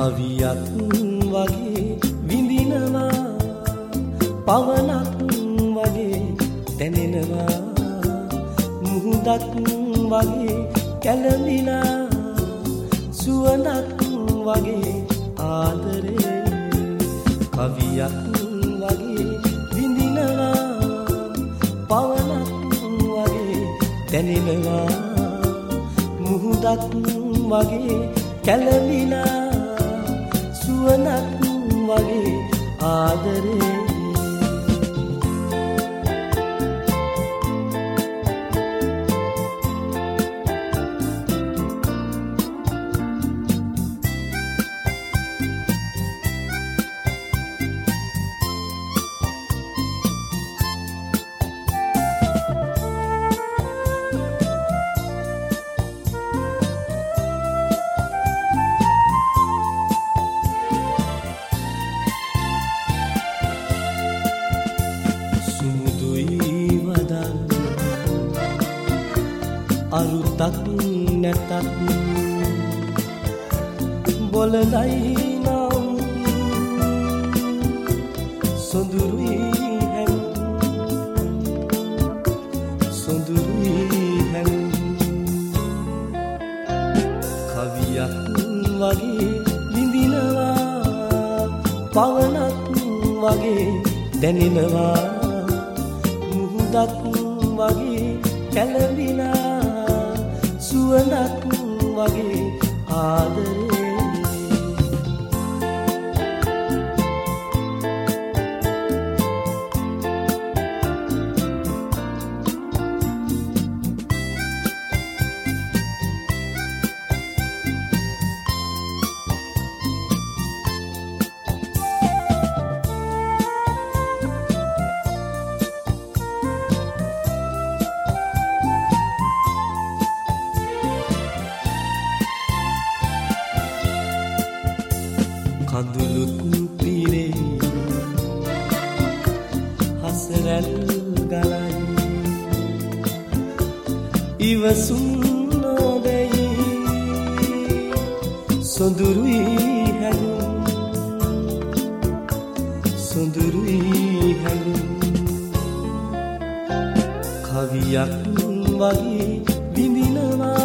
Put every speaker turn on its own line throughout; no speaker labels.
කවියක් වගේ විඳිනවා පවනක් වගේ දැනෙනවා මුහුදක් වගේ කැළඹිලා සුවඳක් වගේ ආදරේ කවියක් වගේ විඳිනවා පවනක් වගේ දැනෙනවා මුහුදක් වගේ කැළඹිලා සුවඳක් වගේ ආදරේ අරුතක් නැතත් බොලඳයි නම් සොඳුරුයි හැම කවියක් වගේ විඳිනවා පවනක් වගේ දැනෙනවා මුහුදක් වගේ කැළඹිලා සුවඳක් වගේ ආදරේ කඳුළුත් පිරේ හසරැල් ගලයි ඉවසුම් නොදෙයි සොඳුරුයි හැලුම් කවියක් වගේ විඳිනවා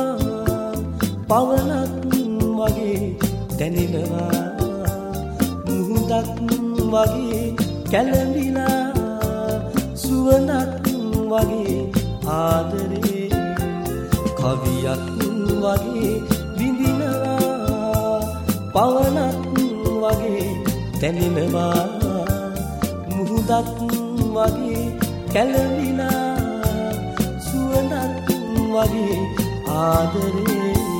පවනක් වගේ දැනෙනවා මුහුදක් වගේ කැළඹිලා සුවඳක් වගේ ආදරේ කවියක් වගේ විඳිනවා පවනක් වගේ දැනෙනවා මුහුදක් වගේ කැළඹිලා සුවඳක් වගේ ආදරේ